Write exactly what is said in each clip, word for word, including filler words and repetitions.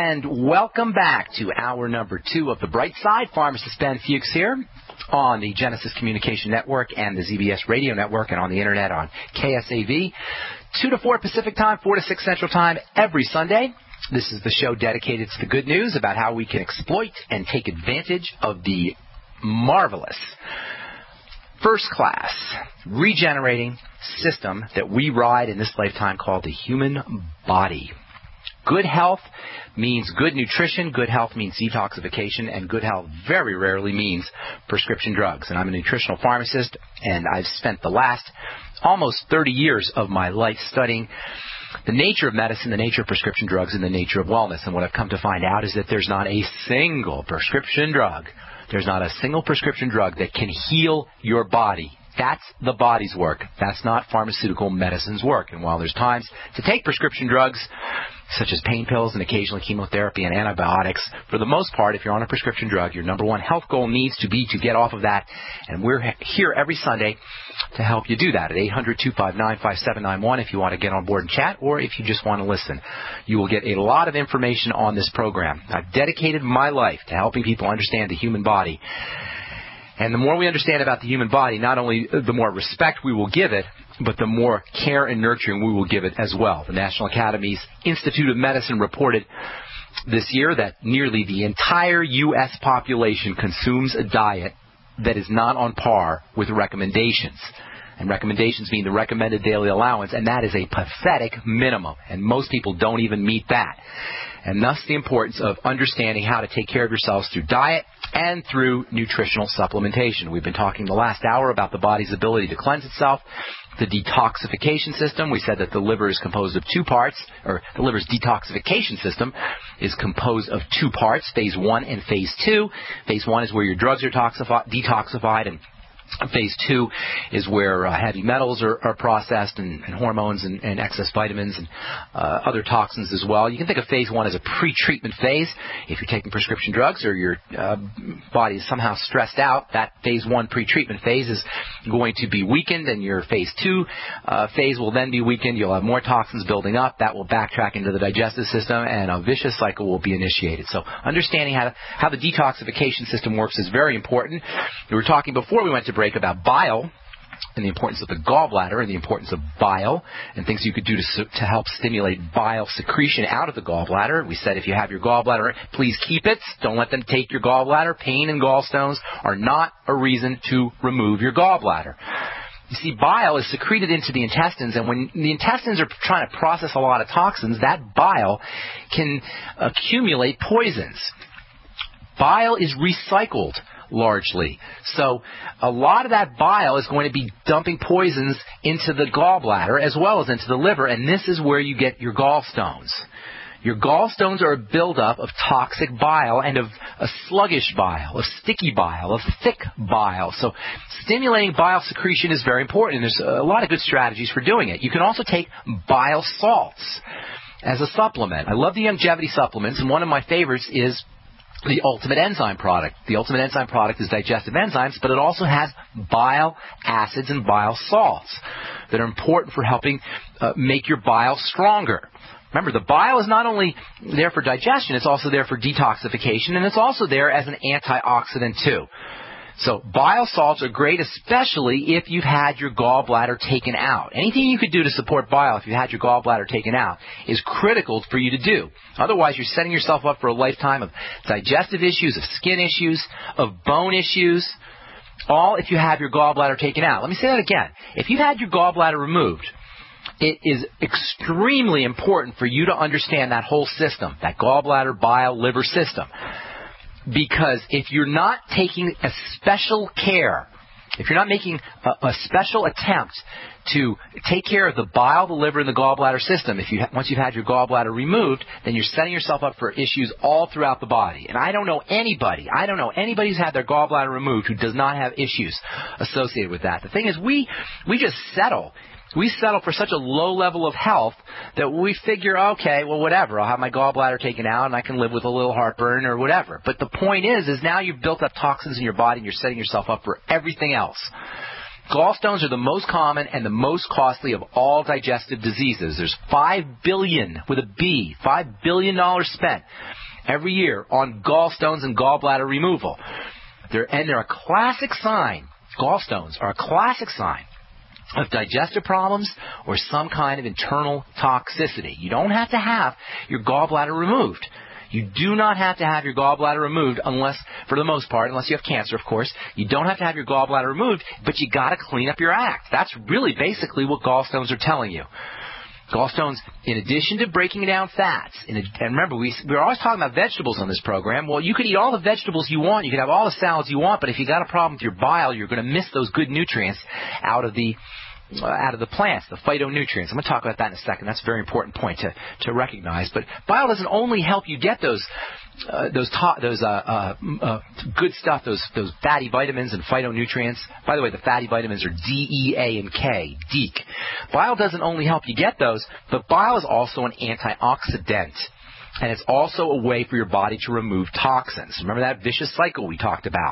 And welcome back to hour number two of The Bright Side. Pharmacist Ben Fuchs here on the Genesis Communication Network and the Z B S Radio Network and on the Internet on K S A V. two to four Pacific Time, four to six Central Time every Sunday. This is the show dedicated to the good news about how we can exploit and take advantage of the marvelous, first-class, regenerating system that we ride in this lifetime called the human body. Good health means good nutrition, good health means detoxification, and good health very rarely means prescription drugs. And I'm a nutritional pharmacist, and I've spent the last almost thirty years of my life studying the nature of medicine, the nature of prescription drugs, and the nature of wellness. And what I've come to find out is that there's not a single prescription drug, there's not a single prescription drug that can heal your body. That's the body's work. That's not pharmaceutical medicine's work. And while there's times to take prescription drugs, such as pain pills and occasionally chemotherapy and antibiotics, for the most part, if you're on a prescription drug, your number one health goal needs to be to get off of that. And we're here every Sunday to help you do that at eight hundred, two five nine, five seven nine one if you want to get on board and chat, or if you just want to listen. You will get a lot of information on this program. I've dedicated my life to helping people understand the human body. And the more we understand about the human body, not only the more respect we will give it, but the more care and nurturing we will give it as well. The National Academy's Institute of Medicine reported this year that nearly the entire U S population consumes a diet that is not on par with recommendations. And recommendations mean the recommended daily allowance, and that is a pathetic minimum. And most people don't even meet that. And thus the importance of understanding how to take care of yourselves through diet and through nutritional supplementation. We've been talking the last hour about the body's ability to cleanse itself, the detoxification system. We said that the liver is composed of two parts, or the liver's detoxification system is composed of two parts, phase one and phase two. Phase one is where your drugs are toxifi- detoxified, and phase two is where uh, heavy metals are, are processed, and, and hormones and, and excess vitamins and uh, other toxins as well. You can think of phase one as a pre-treatment phase. If you're taking prescription drugs or your uh, body is somehow stressed out, that phase one pre-treatment phase is going to be weakened, and your phase two uh, phase will then be weakened. You'll have more toxins building up. That will backtrack into the digestive system, and a vicious cycle will be initiated. So understanding how, to, how the detoxification system works is very important. We were talking before we went to break about bile and the importance of the gallbladder and the importance of bile and things you could do to, to help stimulate bile secretion out of the gallbladder. We said if you have your gallbladder, please keep it. Don't let them take your gallbladder. Pain and gallstones are not a reason to remove your gallbladder. You see, bile is secreted into the intestines, and when the intestines are trying to process a lot of toxins, that bile can accumulate poisons. Bile is recycled largely. So a lot of that bile is going to be dumping poisons into the gallbladder as well as into the liver, and this is where you get your gallstones. Your gallstones are a buildup of toxic bile and of a sluggish bile, of sticky bile, of thick bile. So stimulating bile secretion is very important, and there's a lot of good strategies for doing it. You can also take bile salts as a supplement. I love the longevity supplements, and one of my favorites is the Ultimate Enzyme product. The Ultimate Enzyme product is digestive enzymes, but it also has bile acids and bile salts that are important for helping uh, make your bile stronger. Remember, the bile is not only there for digestion, it's also there for detoxification, and it's also there as an antioxidant too. So bile salts are great, especially if you've had your gallbladder taken out. Anything you could do to support bile if you had your gallbladder taken out is critical for you to do. Otherwise, you're setting yourself up for a lifetime of digestive issues, of skin issues, of bone issues, all if you have your gallbladder taken out. Let me say that again. If you've had your gallbladder removed, it is extremely important for you to understand that whole system, that gallbladder, bile, liver system. Because if you're not taking a special care, if you're not making a, a special attempt to take care of the bile, the liver, and the gallbladder system, if you ha- once you've had your gallbladder removed, then you're setting yourself up for issues all throughout the body. And I don't know anybody, I don't know anybody who's had their gallbladder removed who does not have issues associated with that. The thing is, we we just settle. We settle for such a low level of health that we figure, okay, well, whatever. I'll have my gallbladder taken out and I can live with a little heartburn or whatever. But the point is, is now you've built up toxins in your body and you're setting yourself up for everything else. Gallstones are the most common and the most costly of all digestive diseases. There's five billion dollars, with a B, five billion dollars spent every year on gallstones and gallbladder removal. They're, and they're a classic sign, gallstones are a classic sign of digestive problems or some kind of internal toxicity. You don't have to have your gallbladder removed. You do not have to have your gallbladder removed unless, for the most part, unless you have cancer, of course. You don't have to have your gallbladder removed, but you got to clean up your act. That's really basically what gallstones are telling you. Gallstones, in addition to breaking down fats, in a, and remember, we, we're always talking about vegetables on this program. Well, you could eat all the vegetables you want. You could have all the salads you want, but if you got a problem with your bile, you're going to miss those good nutrients out of the Uh, out of the plants, the phytonutrients. I'm going to talk about that in a second. That's a very important point to, to recognize. But bile doesn't only help you get those uh, those to- those uh, uh, uh, good stuff, those those fatty vitamins and phytonutrients. By the way, the fatty vitamins are D, E, A, and K, D E E K. Bile doesn't only help you get those, but bile is also an antioxidant. And it's also a way for your body to remove toxins. Remember that vicious cycle we talked about.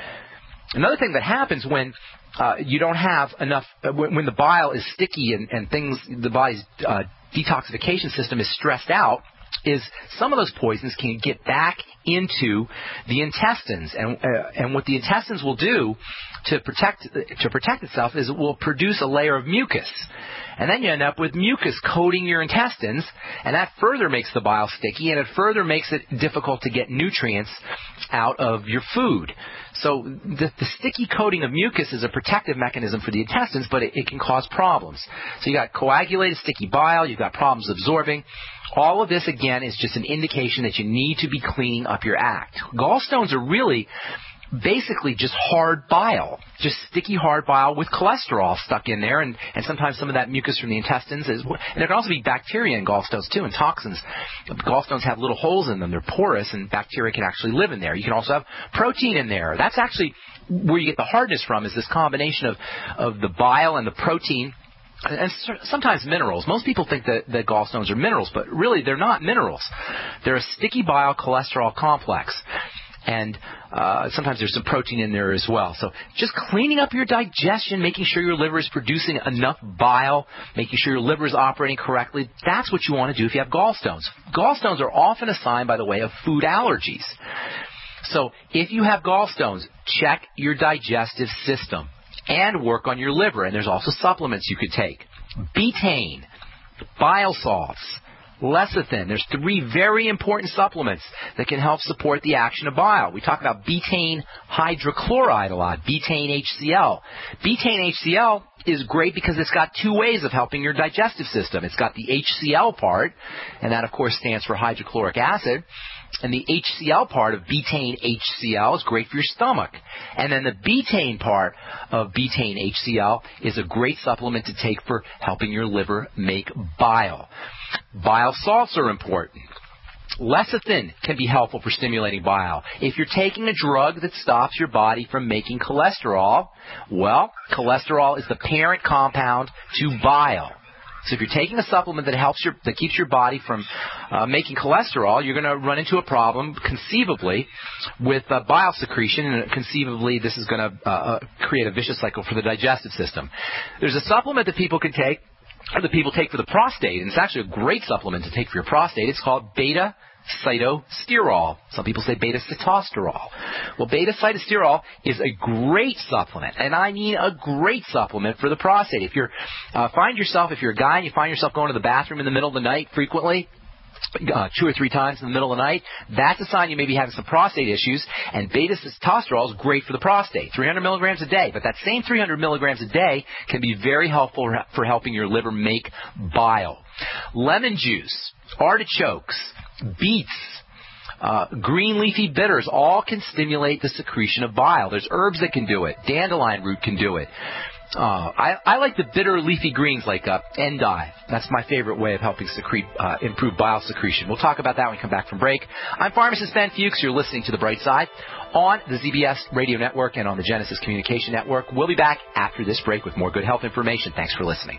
Another thing that happens when uh, you don't have enough, uh, when, when the bile is sticky and, and things, the body's uh, detoxification system is stressed out, is some of those poisons can get back into the intestines. And, uh, and what the intestines will do to protect, to protect itself is it will produce a layer of mucus. And then you end up with mucus coating your intestines, and that further makes the bile sticky, and it further makes it difficult to get nutrients out of your food. So the, the sticky coating of mucus is a protective mechanism for the intestines, but it, it can cause problems. So you got coagulated sticky bile, you've got problems absorbing. All of this, again, is just an indication that you need to be cleaning up your act. Gallstones are really basically just hard bile, just sticky hard bile with cholesterol stuck in there, and, and sometimes some of that mucus from the intestines is, and there can also be bacteria in gallstones too, and toxins. Gallstones have little holes in them, they're porous, and bacteria can actually live in there. You can also have protein in there. That's actually where you get the hardness from, is this combination of, of the bile and the protein. And sometimes minerals. Most people think that, that gallstones are minerals, but really they're not minerals. They're a sticky bile cholesterol complex. And uh, sometimes there's some protein in there as well. So just cleaning up your digestion, making sure your liver is producing enough bile, making sure your liver is operating correctly, that's what you want to do if you have gallstones. Gallstones are often a sign, by the way, of food allergies. So if you have gallstones, check your digestive system and work on your liver. And there's also supplements you could take. Betaine, bile salts, lecithin. There's three very important supplements that can help support the action of bile. We talk about betaine hydrochloride a lot, betaine H C l. Betaine H C l is great because it's got two ways of helping your digestive system. It's got the H C l part, and that, of course, stands for hydrochloric acid. And the H C l part of betaine H C l is great for your stomach. And then the betaine part of betaine H C l is a great supplement to take for helping your liver make bile. Bile salts are important. Lecithin can be helpful for stimulating bile. If you're taking a drug that stops your body from making cholesterol, well, cholesterol is the parent compound to bile. So if you're taking a supplement that helps your, that keeps your body from uh, making cholesterol, you're going to run into a problem, conceivably, with uh, bile secretion, and conceivably this is going to uh, create a vicious cycle for the digestive system. There's a supplement that people can take, or that people take for the prostate, and it's actually a great supplement to take for your prostate. It's called beta cytosterol. Some people say beta-sitosterol. Well, beta-cytosterol is a great supplement, and I mean a great supplement for the prostate. If you're uh, find yourself, if you're a guy and you find yourself going to the bathroom in the middle of the night frequently, Uh, two or three times in the middle of the night, that's a sign you may be having some prostate issues, and beta-sitosterol is great for the prostate. three hundred milligrams a day, but that same three hundred milligrams a day can be very helpful for helping your liver make bile. Lemon juice, artichokes, beets, uh, green leafy bitters, all can stimulate the secretion of bile. There's herbs that can do it. Dandelion root can do it. Uh, I, I like the bitter leafy greens like uh, endive. That's my favorite way of helping secrete, uh, improve bile secretion. We'll talk about that when we come back from break. I'm pharmacist Ben Fuchs. You're listening to The Bright Side on the Z B S Radio Network and on the Genesis Communication Network. We'll be back after this break with more good health information. Thanks for listening.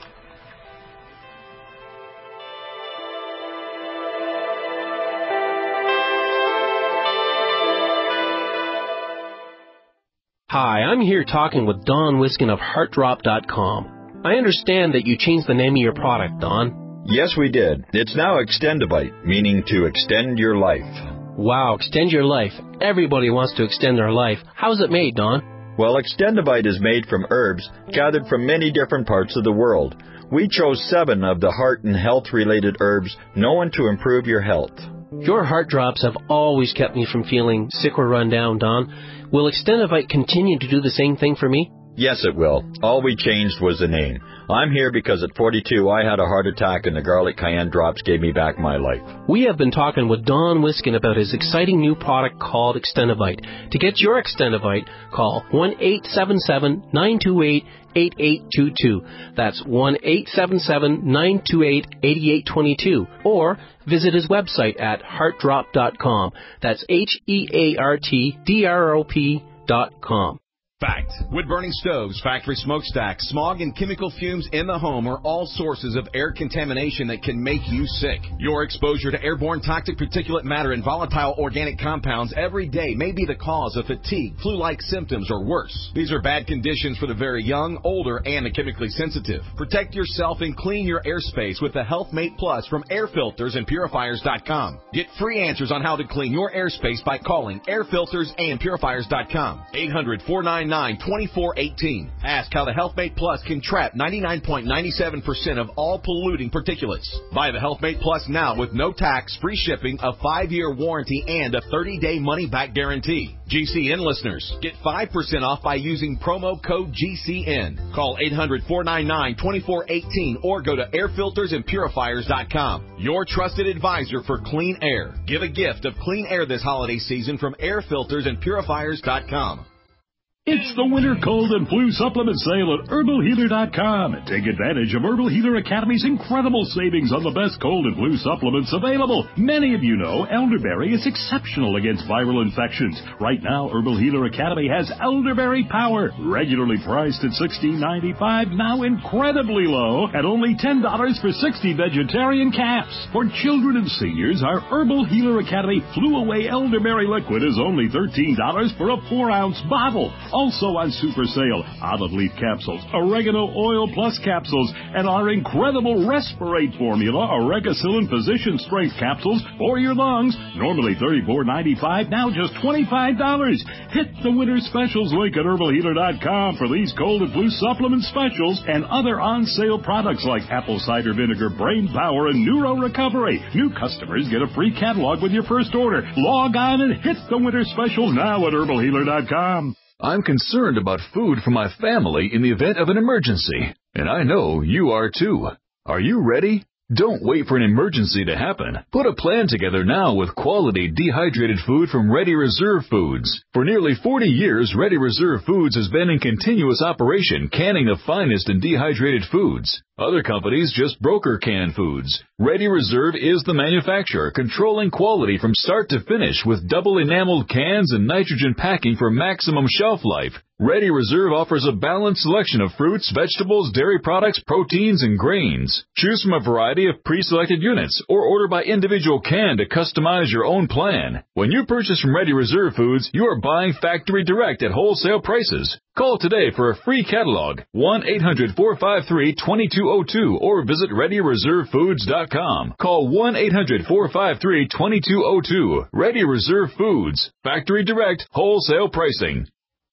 Hi, I'm here talking with Don Wiskin of heart drop dot com. I understand that you changed the name of your product, Don. Yes, we did. It's now Extendivite, meaning to extend your life. Wow, extend your life. Everybody wants to extend their life. How's it made, Don? Well, Extendivite is made from herbs gathered from many different parts of the world. We chose seven of the heart and health-related herbs known to improve your health. Your heart drops have always kept me from feeling sick or run down, Don. Will Extendivite continue to do the same thing for me? Yes, it will. All we changed was the name. I'm here because at forty-two I had a heart attack and the garlic cayenne drops gave me back my life. We have been talking with Don Wiskin about his exciting new product called Extendivite. To get your Extendivite, call one eight seven seven, nine two eight, eight eight two two. That's one eight seven seven, nine two eight, eight eight two two. Or visit his website at heart drop dot com. That's H E A R T D R O P dot com. Fact. Wood-burning stoves, factory smokestacks, smog and chemical fumes in the home are all sources of air contamination that can make you sick. Your exposure to airborne toxic particulate matter and volatile organic compounds every day may be the cause of fatigue, flu-like symptoms, or worse. These are bad conditions for the very young, older, and the chemically sensitive. Protect yourself and clean your airspace with the HealthMate Plus from air filters and purifiers dot com. Get free answers on how to clean your airspace by calling air filters and purifiers dot com. eight hundred, four nine nine, two four one eight. Ask how the HealthMate Plus can trap ninety-nine point nine seven percent of all polluting particulates. Buy the HealthMate Plus now with no tax, free shipping, a five-year warranty, and a thirty-day money-back guarantee. G C N listeners, get five percent off by using promo code G C N. Call eight hundred, four nine nine, two four one eight or go to air filters and purifiers dot com. Your trusted advisor for clean air. Give a gift of clean air this holiday season from air filters and purifiers dot com. It's the winter cold and flu supplement sale at herbal healer dot com. Take advantage of Herbal Healer Academy's incredible savings on the best cold and flu supplements available. Many of you know elderberry is exceptional against viral infections. Right now, Herbal Healer Academy has Elderberry Power, regularly priced at sixteen ninety-five, now incredibly low at only ten dollars for sixty vegetarian caps. For children and seniors, our Herbal Healer Academy Flu Away Elderberry Liquid is only thirteen dollars for a four ounce bottle. Also on super sale, olive leaf capsules, oregano oil plus capsules, and our incredible Respirate formula, Oregacillin Physician Strength capsules for your lungs. Normally thirty-four ninety-five, now just twenty-five dollars. Hit the winter specials link at herbal healer dot com for these cold and flu supplement specials and other on-sale products like apple cider vinegar, brain power, and neuro recovery. New customers get a free catalog with your first order. Log on and hit the winter specials now at herbal healer dot com. I'm concerned about food for my family in the event of an emergency, and I know you are too. Are you ready? Don't wait for an emergency to happen. Put a plan together now with quality dehydrated food from Ready Reserve Foods. For nearly forty years, Ready Reserve Foods has been in continuous operation, canning the finest in dehydrated foods. Other companies just broker canned foods. Ready Reserve is the manufacturer, controlling quality from start to finish with double enameled cans and nitrogen packing for maximum shelf life. Ready Reserve offers a balanced selection of fruits, vegetables, dairy products, proteins, and grains. Choose from a variety of pre-selected units or order by individual can to customize your own plan. When you purchase from Ready Reserve Foods, you are buying factory direct at wholesale prices. Call today for a free catalog, one eight hundred, four five three, two two zero two, or visit ready reserve foods dot com. Call one eight hundred, four five three, two two zero two. Ready Reserve Foods. Factory direct, wholesale pricing.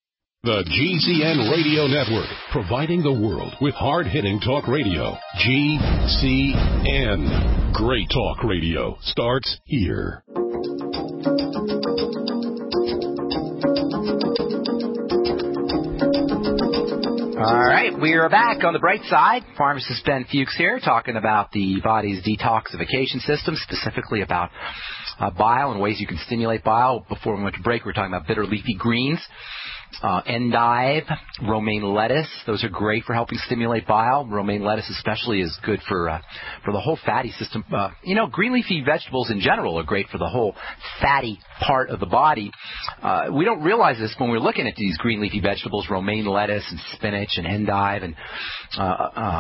The G C N Radio Network, providing the world with hard-hitting talk radio. G C N. Great talk radio starts here. All right, we are back on the bright side. Pharmacist Ben Fuchs here, talking about the body's detoxification system, specifically about uh, bile and ways you can stimulate bile. Before we went to break, we were talking about bitter leafy greens. Uh, endive, romaine lettuce, those are great for helping stimulate bile. Romaine lettuce especially is good for uh, for the whole fatty system. Uh, you know, green leafy vegetables in general are great for the whole fatty part of the body. Uh, we don't realize this when we're looking at these green leafy vegetables, romaine lettuce and spinach and endive and uh, uh,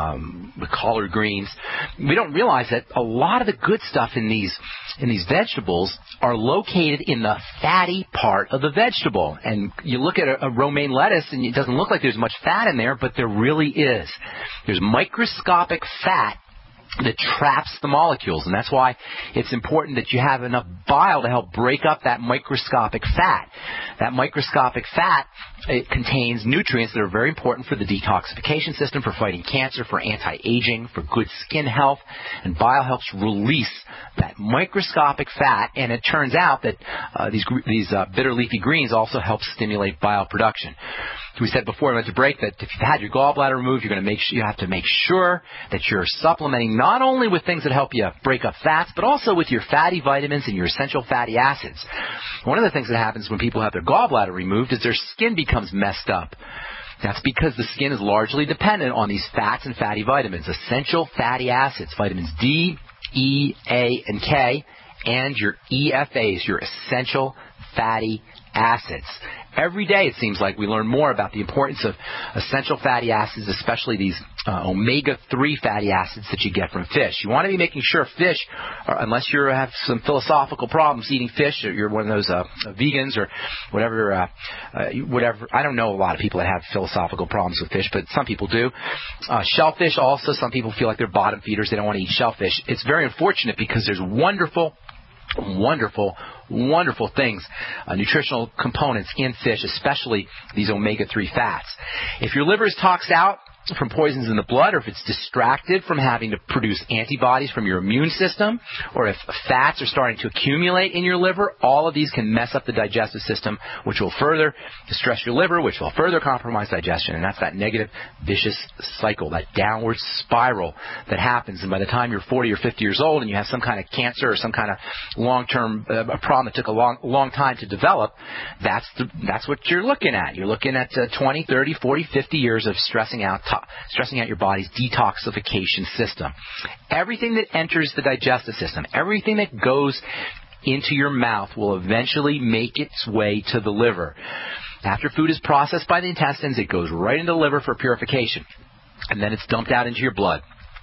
um, the collard greens. We don't realize that a lot of the good stuff in these in these vegetables are located in the fatty part of the vegetable. And you look at a, a romaine lettuce, and it doesn't look like there's much fat in there, but there really is. There's microscopic fat that traps the molecules, and that's why it's important that you have enough bile to help break up that microscopic fat. That microscopic fat, it contains nutrients that are very important for the detoxification system, for fighting cancer, for anti-aging, for good skin health, and bile helps release that microscopic fat, and it turns out that uh, these these uh, bitter leafy greens also help stimulate bile production. We said before we went to break that if you've had your gallbladder removed, you're going to make sure, you have to make sure that you're supplementing not only with things that help you break up fats, but also with your fatty vitamins and your essential fatty acids. One of the things that happens when people have their gallbladder removed is their skin becomes messed up. That's because the skin is largely dependent on these fats and fatty vitamins, essential fatty acids, vitamins D, E, A, and K, and your E F As, your essential fatty acids. Every day it seems like we learn more about the importance of essential fatty acids, especially these uh, omega three fatty acids that you get from fish. You want to be making sure fish, or unless you have some philosophical problems eating fish, or you're one of those uh, vegans or whatever, uh, uh, whatever. I don't know a lot of people that have philosophical problems with fish, but some people do. Uh, shellfish also, some people feel like they're bottom feeders. They don't want to eat shellfish. It's very unfortunate because there's wonderful Wonderful, wonderful things, uh, nutritional components in fish, especially these omega three fats. If your liver is toxed out from poisons in the blood, or if it's distracted from having to produce antibodies from your immune system, or if fats are starting to accumulate in your liver, all of these can mess up the digestive system, which will further distress your liver, which will further compromise digestion. And that's that negative, vicious cycle, that downward spiral that happens. And by the time you're forty or fifty years old and you have some kind of cancer or some kind of long-term uh, a problem that took a long, long time to develop, that's the, that's what you're looking at. You're looking at uh, twenty, thirty, forty, fifty years of stressing out to- stressing out your body's detoxification system. Everything that enters the digestive system, everything that goes into your mouth will eventually make its way to the liver. After food is processed by the intestines, it goes right into the liver for purification, and then it's dumped out into your blood.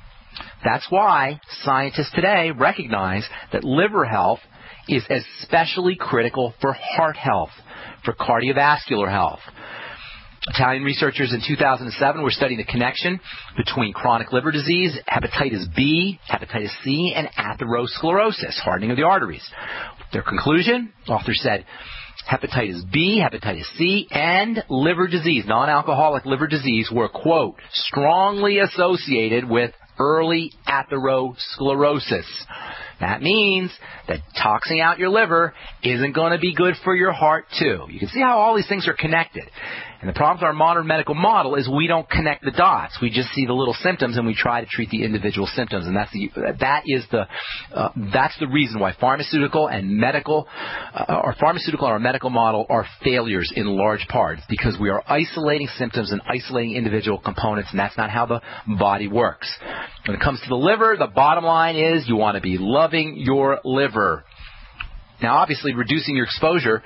That's why scientists today recognize that liver health is especially critical for heart health, for cardiovascular health. Italian researchers in two thousand seven were studying the connection between chronic liver disease, hepatitis B, hepatitis C, and atherosclerosis, hardening of the arteries. Their conclusion, authors said, hepatitis B, hepatitis C, and liver disease, non-alcoholic liver disease, were, quote, strongly associated with early atherosclerosis. That means that toxing out your liver isn't going to be good for your heart, too. You can see how all these things are connected. And the problem with our modern medical model is we don't connect the dots. We just see the little symptoms and we try to treat the individual symptoms. And that's the that is the uh, that's the reason why pharmaceutical and medical, uh, our pharmaceutical and our medical model are failures in large part, because we are isolating symptoms and isolating individual components, and that's not how the body works. When it comes to the liver, the bottom line is you want to be loving your liver. Now, obviously, reducing your exposure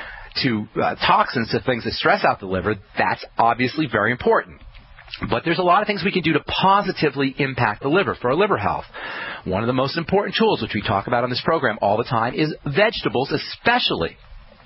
to uh, toxins, to things that stress out the liver, that's obviously very important. But there's a lot of things we can do to positively impact the liver for our liver health. One of the most important tools, which we talk about on this program all the time, is vegetables, especially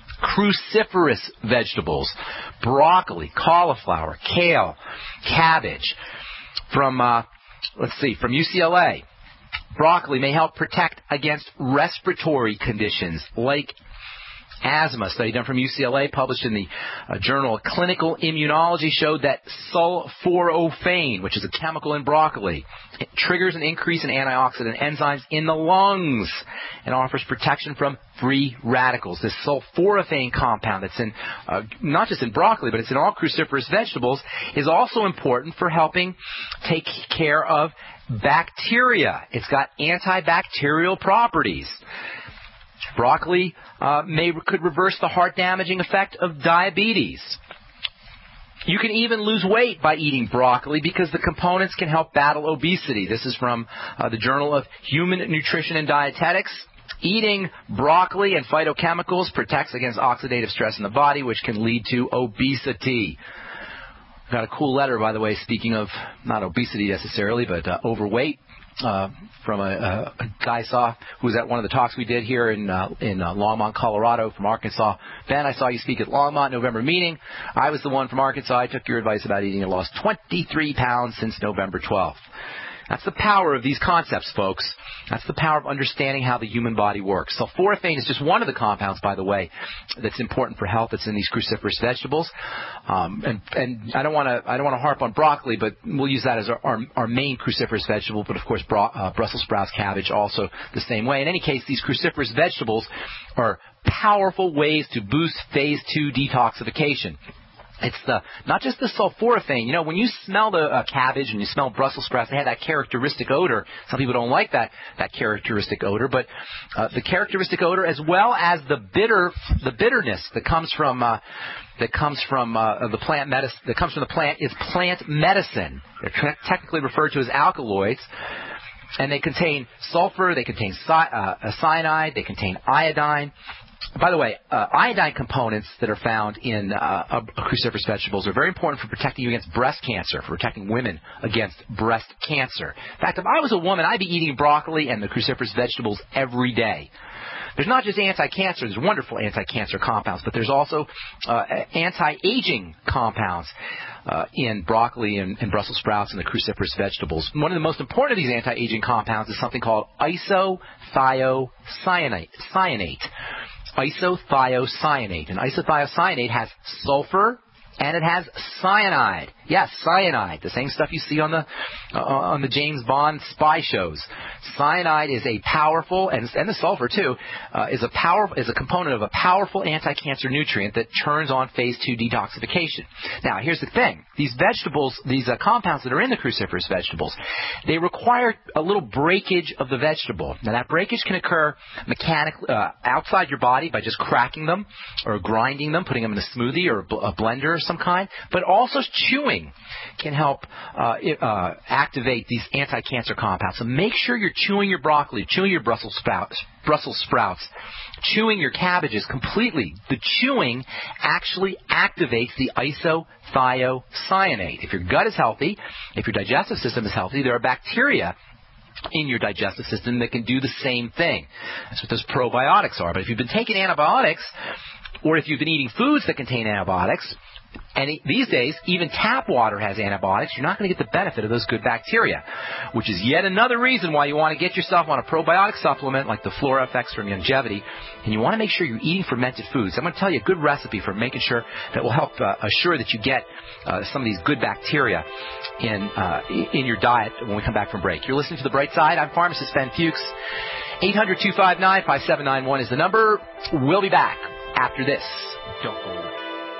cruciferous vegetables, broccoli, cauliflower, kale, cabbage. From, uh, let's see, from U C L A, broccoli may help protect against respiratory conditions like asthma. A study done from U C L A, published in the uh, Journal of Clinical Immunology, showed that sulforaphane, which is a chemical in broccoli, it triggers an increase in antioxidant enzymes in the lungs and offers protection from free radicals. This sulforaphane compound that's in uh, not just in broccoli, but it's in all cruciferous vegetables, is also important for helping take care of bacteria. It's got antibacterial properties. Broccoli uh, may could reverse the heart-damaging effect of diabetes. You can even lose weight by eating broccoli because the components can help battle obesity. This is from uh, the Journal of Human Nutrition and Dietetics. Eating broccoli and phytochemicals protects against oxidative stress in the body, which can lead to obesity. Got a cool letter, by the way, speaking of not obesity necessarily, but uh, overweight. Uh, from a, a, a guy I saw who was at one of the talks we did here in uh, in uh, Longmont, Colorado, from Arkansas. Ben, I saw you speak at Longmont November meeting. I was the one from Arkansas. I took your advice about eating and lost twenty-three pounds since November twelfth. That's the power of these concepts, folks. That's the power of understanding how the human body works. Sulforaphane is just one of the compounds, by the way, that's important for health. That's in these cruciferous vegetables. Um, and, and I don't want to I don't want to harp on broccoli, but we'll use that as our, our, our main cruciferous vegetable. But of course, bro, uh, Brussels sprouts, cabbage, also the same way. In any case, these cruciferous vegetables are powerful ways to boost phase two detoxification. It's the not just the sulforaphane. You know, when you smell the uh, cabbage and you smell Brussels sprouts, they have that characteristic odor. Some people don't like that that characteristic odor, but uh, the characteristic odor, as well as the bitter the bitterness that comes from uh, that comes from uh, the plant medicine that comes from the plant is plant medicine. They're te- technically referred to as alkaloids. And they contain sulfur, they contain cy- uh, cyanide, they contain iodine. By the way, uh, iodine components that are found in uh, cruciferous vegetables are very important for protecting you against breast cancer, for protecting women against breast cancer. In fact, if I was a woman, I'd be eating broccoli and the cruciferous vegetables every day. There's not just anti-cancer, there's wonderful anti-cancer compounds, but there's also uh, anti-aging compounds uh, in broccoli and, and Brussels sprouts and the cruciferous vegetables. One of the most important of these anti-aging compounds is something called isothiocyanate. Cyanate. Isothiocyanate. And isothiocyanate has sulfur and it has cyanide. Yes, cyanide, the same stuff you see on the uh, on the James Bond spy shows. Cyanide is a powerful, and, and the sulfur too, uh, is a power is a component of a powerful anti-cancer nutrient that turns on phase two detoxification. Now, here's the thing: these vegetables, these uh, compounds that are in the cruciferous vegetables, they require a little breakage of the vegetable. Now, that breakage can occur mechanically uh, outside your body by just cracking them or grinding them, putting them in a smoothie or a, bl- a blender of some kind, but also chewing can help uh, it, uh, activate these anti-cancer compounds. So make sure you're chewing your broccoli, chewing your Brussels sprouts, Brussels sprouts, chewing your cabbages completely. The chewing actually activates the isothiocyanate. If your gut is healthy, if your digestive system is healthy, there are bacteria in your digestive system that can do the same thing. That's what those probiotics are. But if you've been taking antibiotics, or if you've been eating foods that contain antibiotics, and these days, even tap water has antibiotics, you're not going to get the benefit of those good bacteria, which is yet another reason why you want to get yourself on a probiotic supplement like the FloraFX from Youngevity, and you want to make sure you're eating fermented foods. I'm going to tell you a good recipe for making sure that will help uh, assure that you get uh, some of these good bacteria in uh, in your diet when we come back from break. You're listening to The Bright Side. I'm pharmacist Ben Fuchs. eight hundred, two five nine, five seven nine one is the number. We'll be back after this. Don't go away.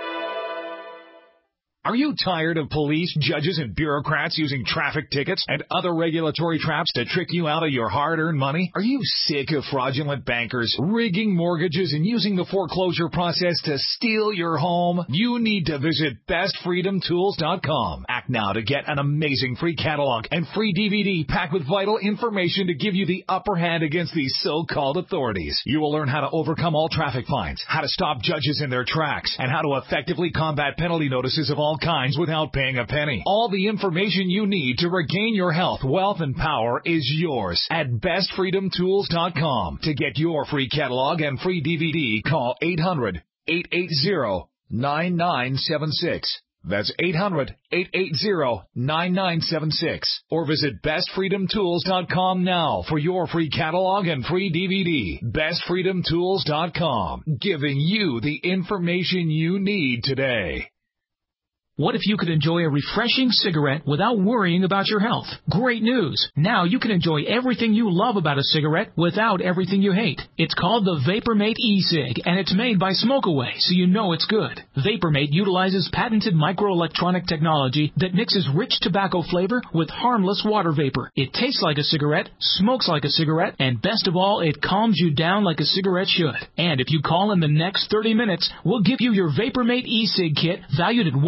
Are you tired of police, judges, and bureaucrats using traffic tickets and other regulatory traps to trick you out of your hard-earned money? Are you sick of fraudulent bankers rigging mortgages and using the foreclosure process to steal your home? You need to visit best freedom tools dot com. Act now to get an amazing free catalog and free D V D packed with vital information to give you the upper hand against these so-called authorities. You will learn how to overcome all traffic fines, how to stop judges in their tracks, and how to effectively combat penalty notices of all kinds without paying a penny. All the information you need to regain your health, wealth, and power is yours at best freedom tools dot com. To get your free catalog and free D V D, call eight hundred, eight eight zero, nine nine seven six. That's eight hundred, eight eight zero, nine nine seven six. Or visit best freedom tools dot com now for your free catalog and free D V D. best freedom tools dot com, giving you the information you need today. What if you could enjoy a refreshing cigarette without worrying about your health? Great news! Now you can enjoy everything you love about a cigarette without everything you hate. It's called the VaporMate e-cig, and it's made by Smokeaway, so you know it's good. VaporMate utilizes patented microelectronic technology that mixes rich tobacco flavor with harmless water vapor. It tastes like a cigarette, smokes like a cigarette, and best of all, it calms you down like a cigarette should. And if you call in the next thirty minutes, we'll give you your VaporMate e-cig kit valued at one hundred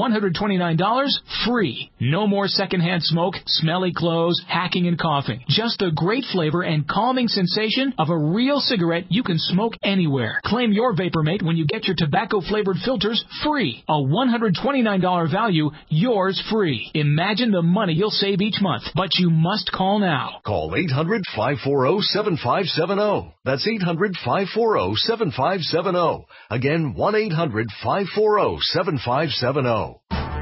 twenty-nine dollars free. No more secondhand smoke, smelly clothes, hacking and coughing. Just the great flavor and calming sensation of a real cigarette you can smoke anywhere. Claim your VaporMate when you get your tobacco-flavored filters free. A one hundred twenty-nine dollars value, yours free. Imagine the money you'll save each month, but you must call now. Call eight hundred, five four zero, seven five seven zero. That's eight hundred, five four zero, seven five seven zero. Again, one eight hundred, five four zero, seven five seven zero.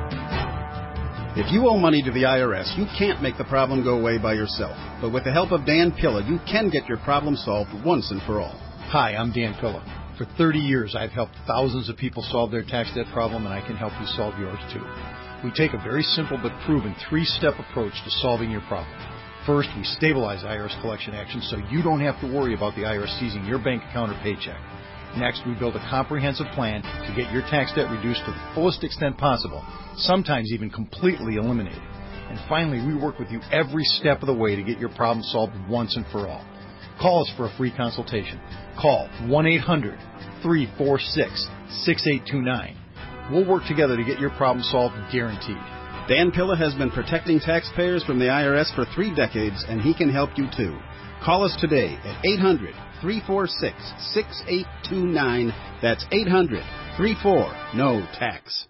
If you owe money to the I R S, you can't make the problem go away by yourself. But with the help of Dan Pilla, you can get your problem solved once and for all. Hi, I'm Dan Pilla. For thirty years, I've helped thousands of people solve their tax debt problem, and I can help you solve yours too. We take a very simple but proven three-step approach to solving your problem. First, we stabilize I R S collection actions so you don't have to worry about the I R S seizing your bank account or paycheck. Next, we build a comprehensive plan to get your tax debt reduced to the fullest extent possible, sometimes even completely eliminated. And finally, we work with you every step of the way to get your problem solved once and for all. Call us for a free consultation. Call one eight hundred, three four six, six eight two nine. We'll work together to get your problem solved, guaranteed. Dan Pilla has been protecting taxpayers from the I R S for three decades, and he can help you too. Call us today at eight hundred, three four six, six eight two nine. That's eight hundred, three four, N O tax.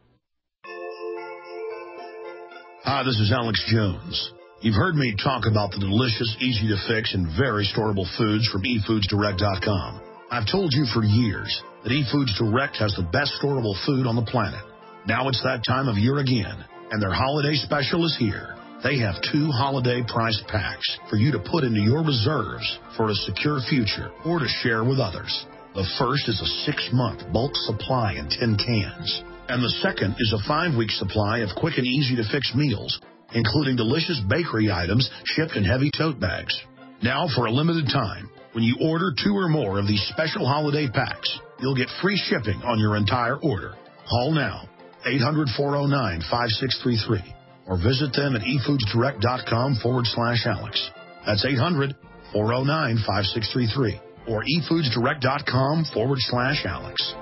Hi, this is Alex Jones. You've heard me talk about the delicious, easy-to-fix, and very storable foods from e foods direct dot com. I've told you for years that eFoods Direct has the best storable food on the planet. Now it's that time of year again, and their holiday special is here. They have two holiday price packs for you to put into your reserves for a secure future or to share with others. The first is a six-month bulk supply in tin cans, and the second is a five-week supply of quick and easy-to-fix meals, including delicious bakery items shipped in heavy tote bags. Now, for a limited time, when you order two or more of these special holiday packs, you'll get free shipping on your entire order. Call now, eight hundred, four oh nine, five six three three, or visit them at e foods direct dot com forward slash Alex. That's eight hundred, four oh nine, five six three three, or e foods direct dot com forward slash Alex.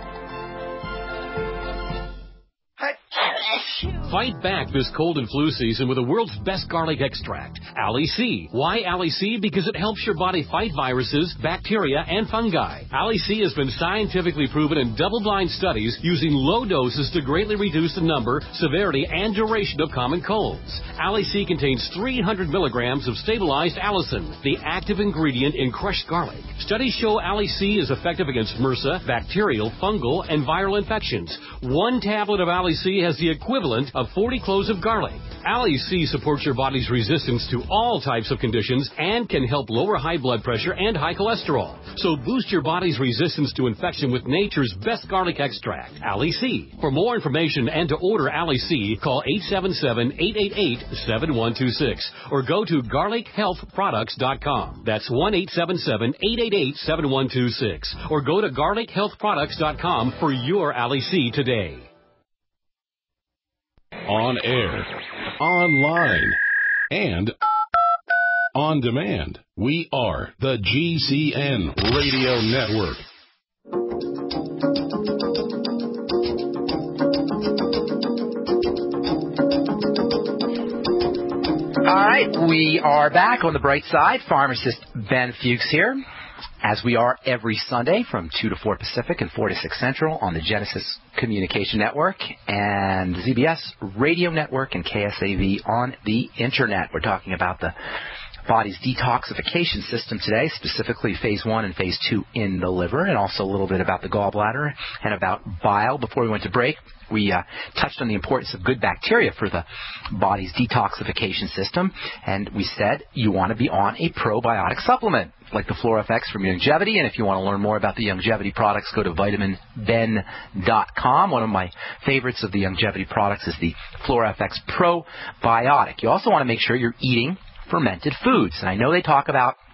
Fight back this cold and flu season with the world's best garlic extract, Ali-C. Why Ali-C? Because it helps your body fight viruses, bacteria, and fungi. Ali-C has been scientifically proven in double-blind studies using low doses to greatly reduce the number, severity, and duration of common colds. Ali-C contains three hundred milligrams of stabilized allicin, the active ingredient in crushed garlic. Studies show Ali-C is effective against MRSA, bacterial, fungal, and viral infections. One tablet of Ali-C has the equivalent of forty cloves of garlic. Ali-C supports your body's resistance to all types of conditions and can help lower high blood pressure and high cholesterol. So boost your body's resistance to infection with nature's best garlic extract, Ali-C. For more information and to order Ali-C, call eight seven seven, eight eight eight, seven one two six or go to garlic health products dot com. That's one eight seven seven, eight eight eight, seven one two six or go to garlic health products dot com for your Ali-C today. On air, online, and on demand. We are the G C N Radio Network. All right, we are back on the bright side. Pharmacist Ben Fuchs here, as we are every Sunday from two to four Pacific and four to six Central on the Genesis Communication Network and Z B S Radio Network and K S A V on the Internet. We're talking about the body's detoxification system today, specifically phase one and phase two in the liver, and also a little bit about the gallbladder and about bile. Before we went to break, we uh, touched on the importance of good bacteria for the body's detoxification system, and we said you want to be on a probiotic supplement like the FloraFX from Youngevity. And if you want to learn more about the Youngevity products, go to vitamin ben dot com. One of my favorites of the Youngevity products is the FloraFX Probiotic. You also want to make sure you're eating fermented foods. And I know they talk about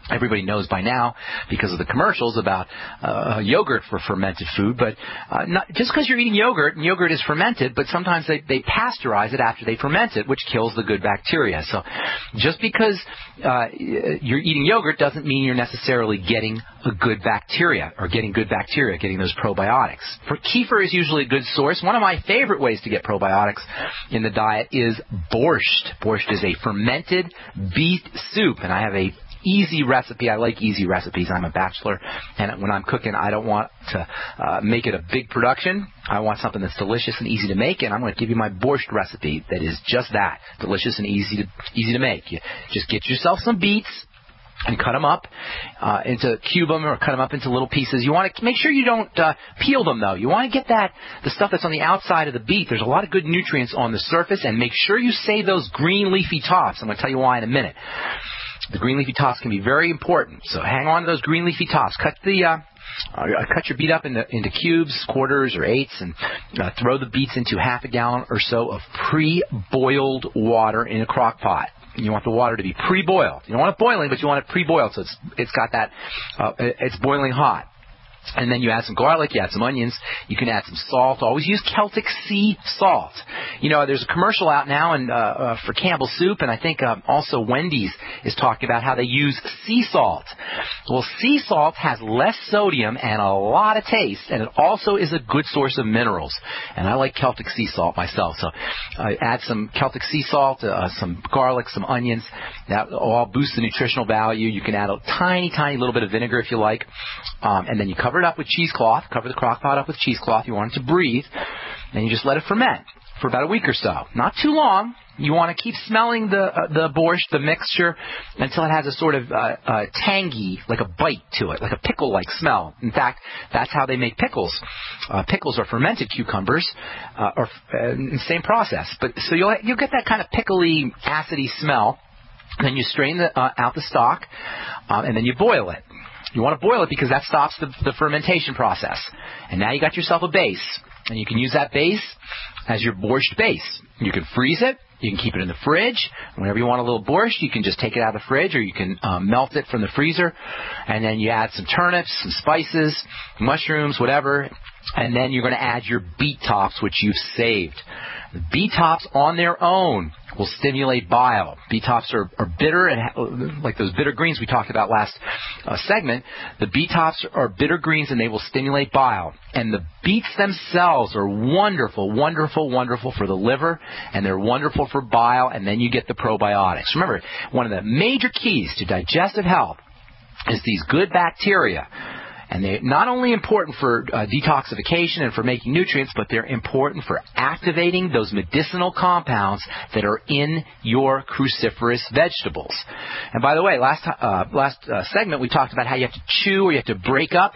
Everybody knows by now because of the commercials about uh, yogurt for fermented food. But uh, not, just because you're eating yogurt, and yogurt is fermented, but sometimes they, they pasteurize it after they ferment it, which kills the good bacteria. So just because uh, you're eating yogurt doesn't mean you're necessarily getting a good bacteria or getting good bacteria, getting those probiotics. For kefir is usually a good source. One of my favorite ways to get probiotics in the diet is borscht. Borscht is a fermented beet soup, and I have a easy recipe. I like easy recipes. I'm a bachelor, and when I'm cooking, I don't want to uh, make it a big production. I want something that's delicious and easy to make, and I'm going to give you my borscht recipe that is just that, delicious and easy to easy to make. You just get yourself some beets and cut them up uh, into cube them or cut them up into little pieces. You want to make sure you don't uh, peel them, though. You want to get that the stuff that's on the outside of the beet. There's a lot of good nutrients on the surface, and make sure you save those green leafy tops. I'm going to tell you why in a minute. The green leafy tops can be very important, so hang on to those green leafy tops. Cut the uh, uh, cut your beet up into, into cubes, quarters, or eighths, and uh, throw the beets into half a gallon or so of pre-boiled water in a crock pot. You want the water to be pre-boiled. You don't want it boiling, but you want it pre-boiled, so it's it's got that uh, it's boiling hot. And then you add some garlic, you add some onions, you can add some salt. Always use Celtic sea salt. You know, there's a commercial out now and, uh, uh, for Campbell Soup, and I think um, also Wendy's is talking about how they use sea salt. Well, sea salt has less sodium and a lot of taste, and it also is a good source of minerals. And I like Celtic sea salt myself. So uh, add some Celtic sea salt, uh, some garlic, some onions. That all boosts the nutritional value. You can add a tiny, tiny little bit of vinegar if you like. Um, and then you cover it up with cheesecloth. Cover the crock pot up with cheesecloth. You want it to breathe. And you just let it ferment for about a week or so. Not too long. You want to keep smelling the uh, the borscht, the mixture, until it has a sort of uh, uh, tangy, like a bite to it, like a pickle-like smell. In fact, that's how they make pickles. Uh, pickles are fermented cucumbers, uh, or uh, same process. But so you'll you'll get that kind of pickly, acidy smell. Then you strain the, uh, out the stock, uh, and then you boil it. You want to boil it because that stops the, the fermentation process. And now you got yourself a base. And you can use that base as your borscht base. You can freeze it. You can keep it in the fridge. Whenever you want a little borscht, you can just take it out of the fridge, or you can um, melt it from the freezer. And then you add some turnips, some spices, mushrooms, whatever. And then you're going to add your beet tops, which you've saved. The beet tops on their own will stimulate bile. Beet tops are, are bitter, and like those bitter greens we talked about last uh, segment. The beet tops are bitter greens, and they will stimulate bile. And the beets themselves are wonderful, wonderful, wonderful for the liver, and they're wonderful for bile, and then you get the probiotics. Remember, one of the major keys to digestive health is these good bacteria. And they're not only important for uh, detoxification and for making nutrients, but they're important for activating those medicinal compounds that are in your cruciferous vegetables. And by the way, last uh, last uh, segment we talked about how you have to chew or you have to break up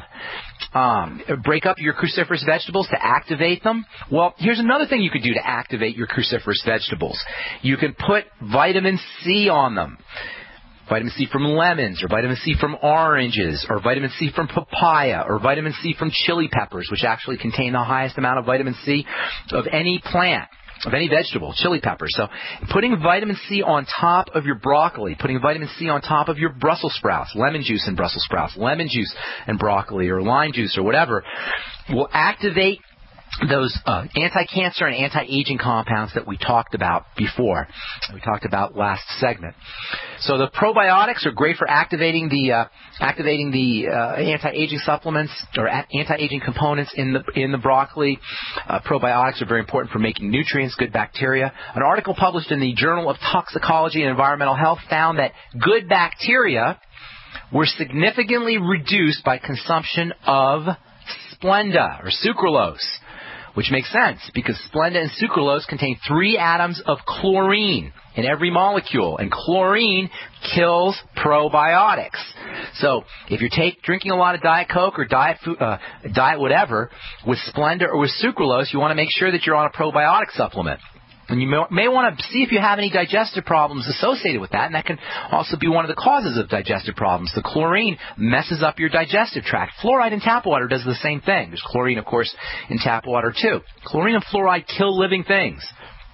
um, break up your cruciferous vegetables to activate them. Well, here's another thing you could do to activate your cruciferous vegetables. You can put vitamin C on them. Vitamin C from lemons, or vitamin C from oranges, or vitamin C from papaya, or vitamin C from chili peppers, which actually contain the highest amount of vitamin C of any plant, of any vegetable, chili peppers. So putting vitamin C on top of your broccoli, putting vitamin C on top of your Brussels sprouts, lemon juice and Brussels sprouts, lemon juice and broccoli, or lime juice, or whatever, will activate those uh, anti-cancer and anti-aging compounds that we talked about before. We talked about last segment. So the probiotics are great for activating the uh, activating the uh, anti-aging supplements or anti-aging components in the in the broccoli. Uh, probiotics are very important for making nutrients, good bacteria. An article published in the Journal of Toxicology and Environmental Health found that good bacteria were significantly reduced by consumption of Splenda or sucralose. Which makes sense, because Splenda and sucralose contain three atoms of chlorine in every molecule, and chlorine kills probiotics. So if you're take, drinking a lot of Diet Coke or Diet food, uh, Diet whatever, with Splenda or with sucralose, you want to make sure that you're on a probiotic supplement. And you may, may want to see if you have any digestive problems associated with that, and that can also be one of the causes of digestive problems. The chlorine messes up your digestive tract. Fluoride in tap water does the same thing. There's chlorine, of course, in tap water, too. Chlorine and fluoride kill living things.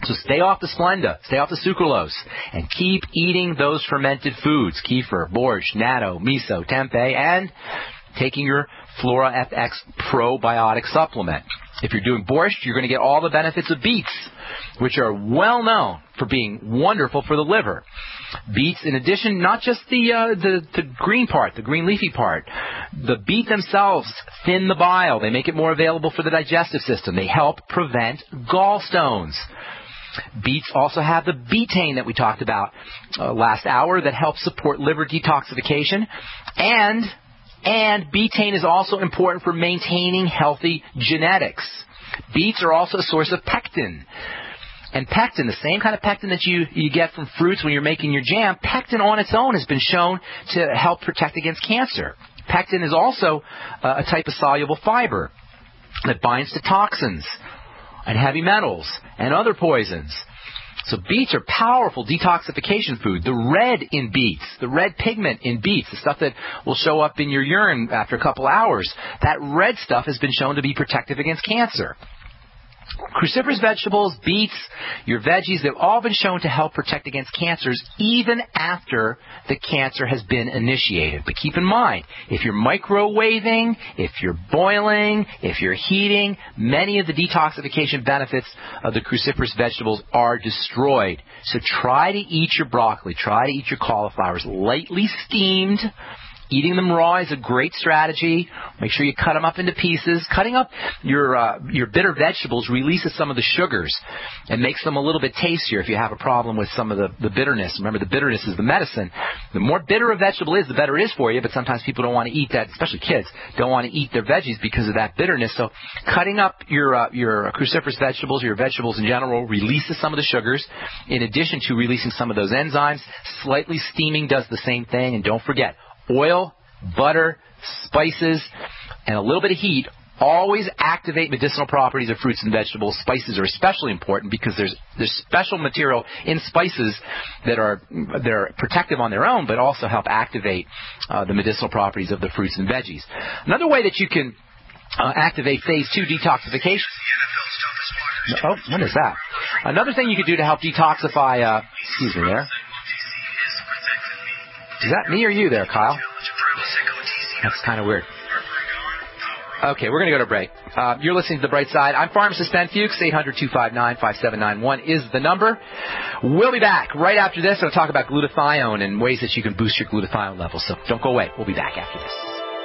So stay off the Splenda, stay off the sucralose, and keep eating those fermented foods, kefir, borscht, natto, miso, tempeh, and taking your Flora F X probiotic supplement. If you're doing borscht, you're going to get all the benefits of beets, which are well known for being wonderful for the liver. Beets, in addition, not just the, uh, the the green part, the green leafy part. The beet themselves thin the bile. They make it more available for the digestive system. They help prevent gallstones. Beets also have the betaine that we talked about uh, last hour that helps support liver detoxification. And, and betaine is also important for maintaining healthy genetics. Beets are also a source of pectin. And pectin, the same kind of pectin that you, you get from fruits when you're making your jam, pectin on its own has been shown to help protect against cancer. Pectin is also uh, a type of soluble fiber that binds to toxins and heavy metals and other poisons. So beets are powerful detoxification food. The red in beets, the red pigment in beets, the stuff that will show up in your urine after a couple hours, that red stuff has been shown to be protective against cancer. Cruciferous vegetables, beets, your veggies, they've all been shown to help protect against cancers even after the cancer has been initiated. But keep in mind, if you're microwaving, if you're boiling, if you're heating, many of the detoxification benefits of the cruciferous vegetables are destroyed. So try to eat your broccoli, try to eat your cauliflowers lightly steamed. Eating them raw is a great strategy. Make sure you cut them up into pieces. Cutting up your uh, your bitter vegetables releases some of the sugars and makes them a little bit tastier if you have a problem with some of the, the bitterness. Remember, the bitterness is the medicine. The more bitter a vegetable is, the better it is for you, but sometimes people don't want to eat that, especially kids, don't want to eat their veggies because of that bitterness. So cutting up your, uh, your cruciferous vegetables, or your vegetables in general, releases some of the sugars in addition to releasing some of those enzymes. Slightly steaming does the same thing, and don't forget, oil, butter, spices, and a little bit of heat always activate medicinal properties of fruits and vegetables. Spices are especially important because there's there's special material in spices that are they're protective on their own, but also help activate uh, the medicinal properties of the fruits and veggies. Another way that you can uh, activate phase two detoxification. Oh, what is that? Another thing you could do to help detoxify. Uh, excuse me there. Is that me or you there, Kyle? That's kind of weird. Okay, we're going to go to break. Uh, you're listening to The Bright Side. I'm Pharmacist Ben Fuchs. eight hundred, two five nine, five seven nine one is the number. We'll be back right after this. I'll talk about glutathione and ways that you can boost your glutathione levels. So don't go away. We'll be back after this.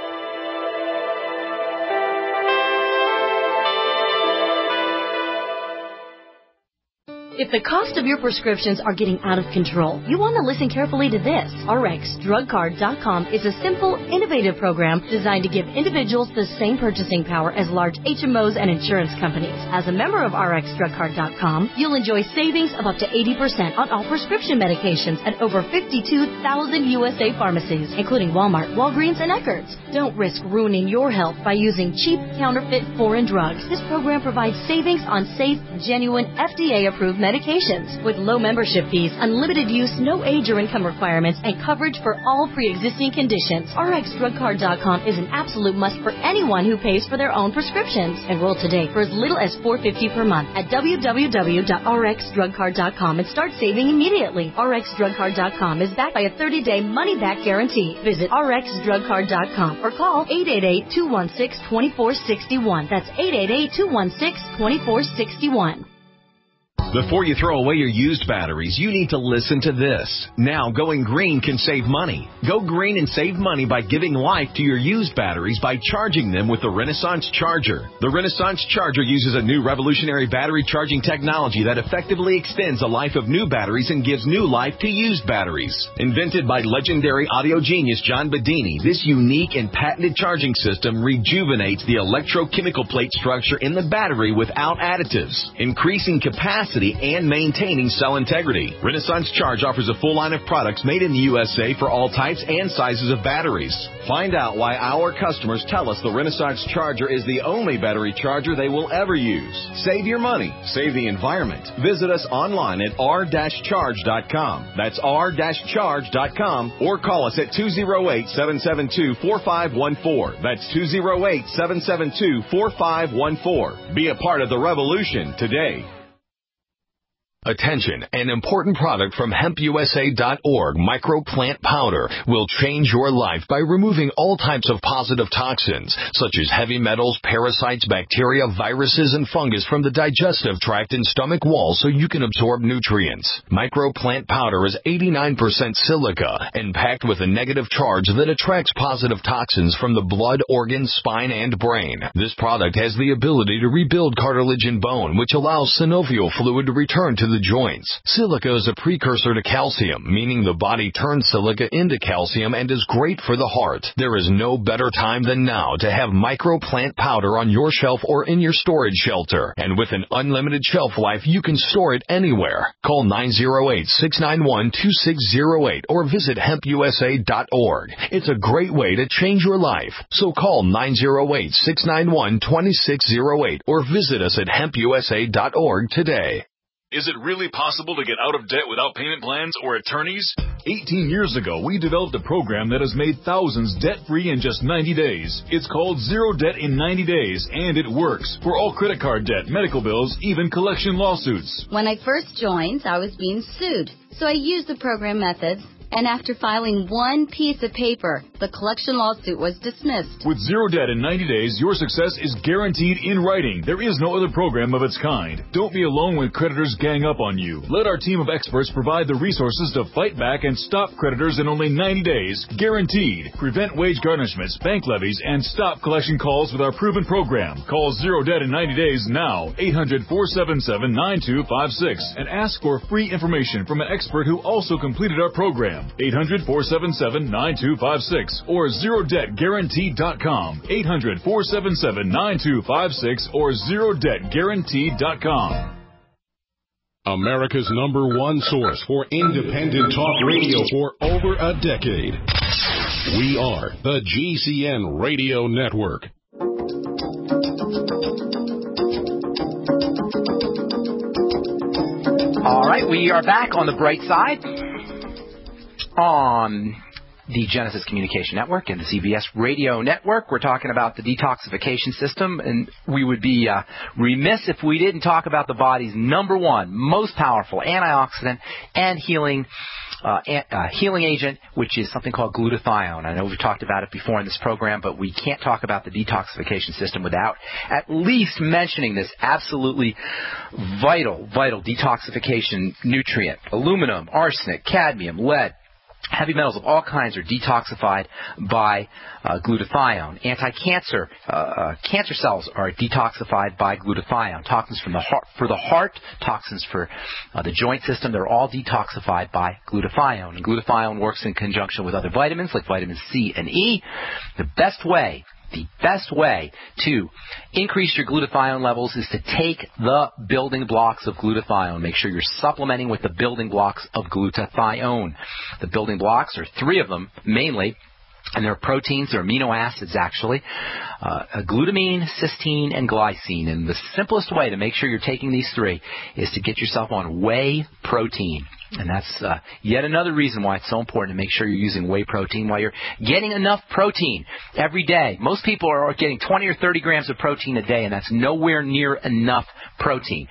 If the cost of your prescriptions are getting out of control, you want to listen carefully to this. R X Drug Card dot com is a simple, innovative program designed to give individuals the same purchasing power as large H M Os and insurance companies. As a member of R X Drug Card dot com, you'll enjoy savings of up to eighty percent on all prescription medications at over fifty-two thousand U S A pharmacies, including Walmart, Walgreens, and Eckerd's. Don't risk ruining your health by using cheap, counterfeit, foreign drugs. This program provides savings on safe, genuine, F D A-approved medications with low membership fees, unlimited use, no age or income requirements, and coverage for all pre-existing conditions. R X Drug Card dot com is an absolute must for anyone who pays for their own prescriptions. Enroll today for as little as four dollars and fifty cents per month at w w w dot r x drug card dot com and start saving immediately. R X Drug Card dot com is backed by a thirty-day money-back guarantee. Visit R X Drug Card dot com or call eight eight eight, two one six, two four six one. That's eight eight eight, two one six, two four six one. Before you throw away your used batteries, you need to listen to this. Now, going green can save money. Go green and save money by giving life to your used batteries by charging them with the Renaissance Charger. The Renaissance Charger uses a new revolutionary battery charging technology that effectively extends the life of new batteries and gives new life to used batteries. Invented by legendary audio genius John Bedini, this unique and patented charging system rejuvenates the electrochemical plate structure in the battery without additives, increasing capacity and maintaining cell integrity. Renaissance Charge offers a full line of products made in the U S A for all types and sizes of batteries. Find out why our customers tell us the Renaissance Charger is the only battery charger they will ever use. Save your money. Save the environment. Visit us online at r dash charge dot com. That's r dash charge dot com or call us at two oh eight, seven seven two, four five one four. That's two oh eight, seven seven two, four five one four. Be a part of the revolution today. Attention, an important product from hemp U S A dot org, microplant powder, will change your life by removing all types of positive toxins, such as heavy metals, parasites, bacteria, viruses, and fungus from the digestive tract and stomach wall so you can absorb nutrients. Microplant powder is eighty-nine percent silica and packed with a negative charge that attracts positive toxins from the blood, organs, spine, and brain. This product has the ability to rebuild cartilage and bone, which allows synovial fluid to return to the joints. Silica is a precursor to calcium, meaning the body turns silica into calcium and is great for the heart. There is no better time than now to have microplant powder on your shelf or in your storage shelter. And with an unlimited shelf life, you can store it anywhere. Call nine oh eight, six nine one, two six oh eight or visit hemp U S A dot org. It's a great way to change your life. So call nine oh eight, six nine one, two six oh eight or visit us at hemp U S A dot org today. Is it really possible to get out of debt without payment plans or attorneys? eighteen years ago, we developed a program that has made thousands debt-free in just ninety days. It's called Zero Debt in ninety days, and it works for all credit card debt, medical bills, even collection lawsuits. When I first joined, I was being sued, so I used the program methods. And after filing one piece of paper, the collection lawsuit was dismissed. With Zero Debt in ninety days, your success is guaranteed in writing. There is no other program of its kind. Don't be alone when creditors gang up on you. Let our team of experts provide the resources to fight back and stop creditors in only ninety days. Guaranteed. Prevent wage garnishments, bank levies, and stop collection calls with our proven program. Call Zero Debt in ninety days now. eight hundred, four seven seven, nine two five six and ask for free information from an expert who also completed our program. eight hundred, four seven seven, nine two five six or zero debt guaranteed dot com. eight hundred, four seven seven, nine two five six or zero debt guaranteed dot com. America's number one source for independent talk radio for over a decade. We are the G C N Radio Network. All right, we are back on the bright side on the Genesis Communication Network and the C B S Radio Network. We're talking about the detoxification system, and we would be uh, remiss if we didn't talk about the body's number one most powerful antioxidant and healing uh, an, uh, healing agent, which is something called glutathione. I know we've talked about it before in this program, but we can't talk about the detoxification system without at least mentioning this absolutely vital, vital detoxification nutrient. Aluminum, arsenic, cadmium, lead, heavy metals of all kinds are detoxified by uh, glutathione. Anti-cancer uh, uh, cancer cells are detoxified by glutathione. Toxins from the heart, for the heart, toxins for uh, the joint system, they're all detoxified by glutathione. And glutathione works in conjunction with other vitamins like vitamin C and E. The best way The best way to increase your glutathione levels is to take the building blocks of glutathione. Make sure you're supplementing with the building blocks of glutathione. The building blocks are three of them, mainly, and they're proteins, they're amino acids, actually. Uh, glutamine, cysteine, and glycine. And the simplest way to make sure you're taking these three is to get yourself on whey protein. And that's uh, yet another reason why it's so important to make sure you're using whey protein while you're getting enough protein every day. Most people are getting twenty or thirty grams of protein a day, and that's nowhere near enough protein.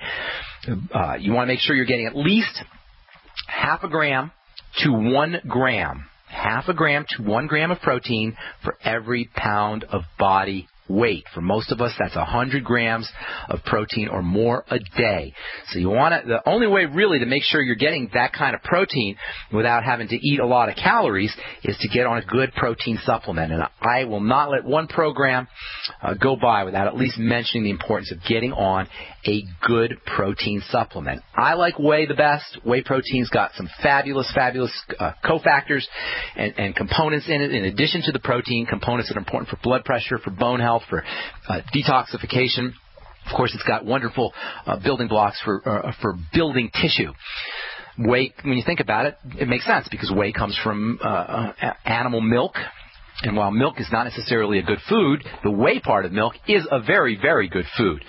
Uh, you want to make sure you're getting at least half a gram to one gram. Half a gram to one gram of protein for every pound of body weight. For most of us, that's one hundred grams of protein or more a day. So you want to, the only way really to make sure you're getting that kind of protein without having to eat a lot of calories is to get on a good protein supplement. And I will not let one program uh, go by without at least mentioning the importance of getting on a good protein supplement. I like whey the best. Whey protein's got some fabulous, fabulous uh, cofactors and, and components in it, in addition to the protein components that are important for blood pressure, for bone health, for uh, detoxification. Of course, it's got wonderful uh, building blocks for uh, for building tissue. Whey, when you think about it, it makes sense because whey comes from uh, uh, animal milk. And while milk is not necessarily a good food, the whey part of milk is a very, very good food.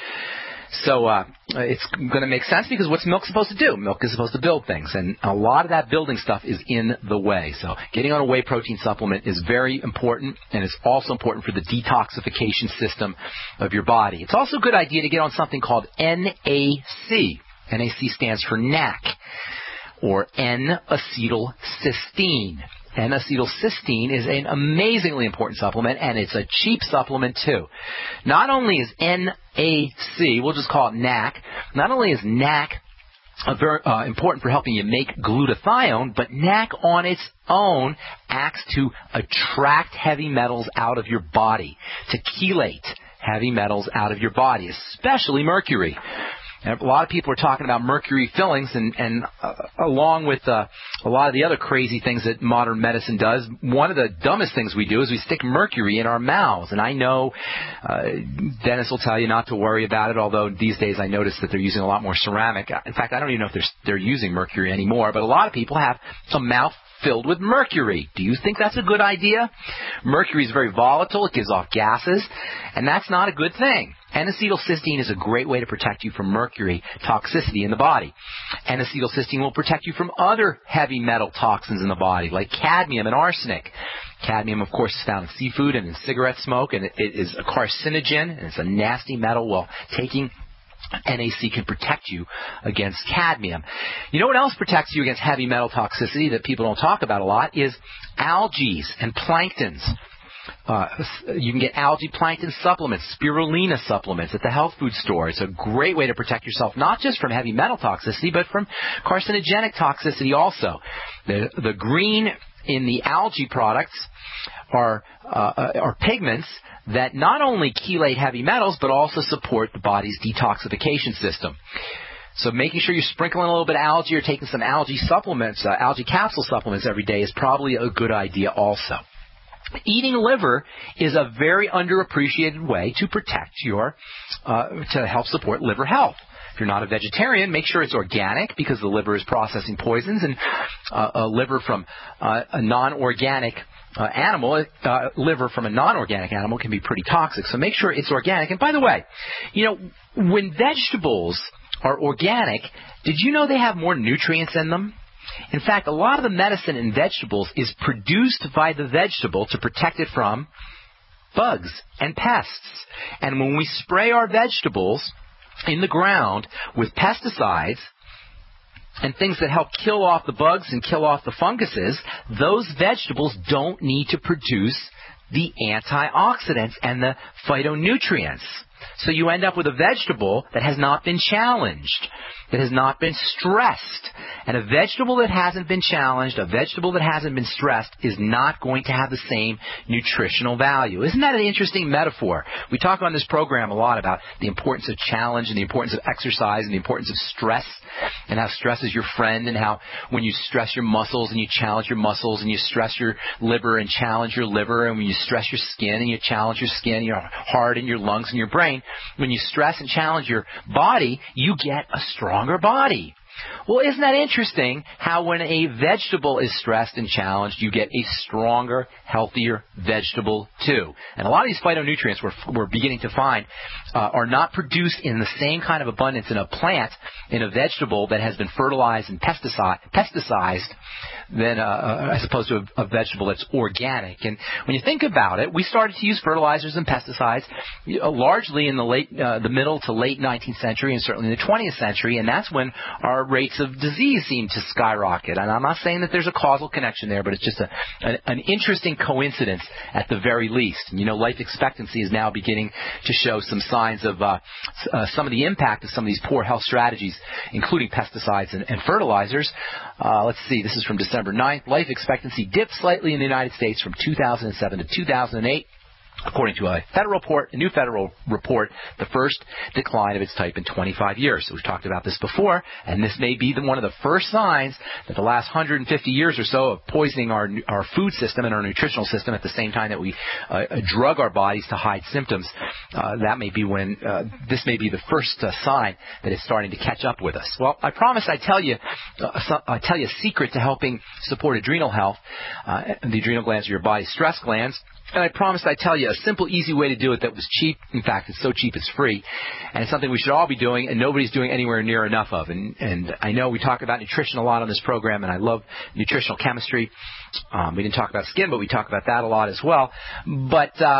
So uh, it's going to make sense because what's milk supposed to do? Milk is supposed to build things, and a lot of that building stuff is in the whey. So getting on a whey protein supplement is very important, and it's also important for the detoxification system of your body. It's also a good idea to get on something called N A C. N A C stands for N A C, or N-acetylcysteine. N-acetylcysteine is an amazingly important supplement, and it's a cheap supplement, too. Not only is N A C, we'll just call it N A C, not only is N A C uh, very, uh, important for helping you make glutathione, but N A C on its own acts to attract heavy metals out of your body, to chelate heavy metals out of your body, especially mercury. And a lot of people are talking about mercury fillings, and, and uh, along with uh, a lot of the other crazy things that modern medicine does, one of the dumbest things we do is we stick mercury in our mouths. And I know uh, dentists will tell you not to worry about it, although these days I notice that they're using a lot more ceramic. In fact, I don't even know if they're, they're using mercury anymore, but a lot of people have a mouth filled with mercury. Do you think that's a good idea? Mercury is very volatile. It gives off gases, and that's not a good thing. N-acetylcysteine is a great way to protect you from mercury toxicity in the body. N-acetylcysteine will protect you from other heavy metal toxins in the body, like cadmium and arsenic. Cadmium, of course, is found in seafood and in cigarette smoke, and it is a carcinogen, and it's a nasty metal. Well, taking N A C can protect you against cadmium. You know what else protects you against heavy metal toxicity that people don't talk about a lot is algae and planktons. Uh, you can get algae plankton supplements, spirulina supplements at the health food store. It's a great way to protect yourself not just from heavy metal toxicity, but from carcinogenic toxicity also. The, the green in the algae products are, uh, are pigments that not only chelate heavy metals, but also support the body's detoxification system. So making sure you're sprinkling a little bit of algae or taking some algae supplements, uh, algae capsule supplements every day is probably a good idea also. Eating liver is a very underappreciated way to protect your, uh, to help support liver health. If you're not a vegetarian, make sure it's organic because the liver is processing poisons, and uh, a liver from uh, a non-organic uh, animal, uh, liver from a non-organic animal can be pretty toxic. So make sure it's organic. And by the way, you know, when vegetables are organic, did you know they have more nutrients in them? In fact, a lot of the medicine in vegetables is produced by the vegetable to protect it from bugs and pests. And when we spray our vegetables in the ground with pesticides and things that help kill off the bugs and kill off the funguses, those vegetables don't need to produce the antioxidants and the phytonutrients. So you end up with a vegetable that has not been challenged, that has not been stressed. And a vegetable that hasn't been challenged, a vegetable that hasn't been stressed, is not going to have the same nutritional value. Isn't that an interesting metaphor? We talk on this program a lot about the importance of challenge and the importance of exercise and the importance of stress, and how stress is your friend, and how when you stress your muscles and you challenge your muscles, and you stress your liver and challenge your liver, and when you stress your skin and you challenge your skin, your heart and your lungs and your brain, when you stress and challenge your body, you get a stronger body. Well, isn't that interesting how when a vegetable is stressed and challenged, you get a stronger, healthier vegetable too? And a lot of these phytonutrients we're, we're beginning to find uh, are not produced in the same kind of abundance in a plant, in a vegetable that has been fertilized and pesticide, pesticized than uh, as opposed to a, a vegetable that's organic. And when you think about it, we started to use fertilizers and pesticides uh, largely in the late, uh, the middle to late nineteenth century, and certainly in the twentieth century, and that's when our rates of disease seem to skyrocket. And I'm not saying that there's a causal connection there, but it's just a, an, an interesting coincidence at the very least. And, you know, life expectancy is now beginning to show some signs of uh, uh, some of the impact of some of these poor health strategies, including pesticides and, and fertilizers. Uh, let's see, this is from December ninth. Life expectancy dipped slightly in the United States from two thousand seven to two thousand eight. According to a federal report, a new federal report, the first decline of its type in twenty-five years. So we've talked about this before, and this may be the, one of the first signs that the last one hundred fifty years or so of poisoning our our food system and our nutritional system at the same time that we uh, drug our bodies to hide symptoms, uh, that may be when uh, this may be the first uh, sign that it's starting to catch up with us. Well, I promise I tell you uh, I tell you a secret to helping support adrenal health. Uh, the adrenal glands are your body's stress glands. And I promised I'd tell you a simple, easy way to do it that was cheap. In fact, it's so cheap it's free. And it's something we should all be doing, and nobody's doing anywhere near enough of. And, and I know we talk about nutrition a lot on this program, and I love nutritional chemistry. Um, we didn't talk about skin, but we talk about that a lot as well. But uh,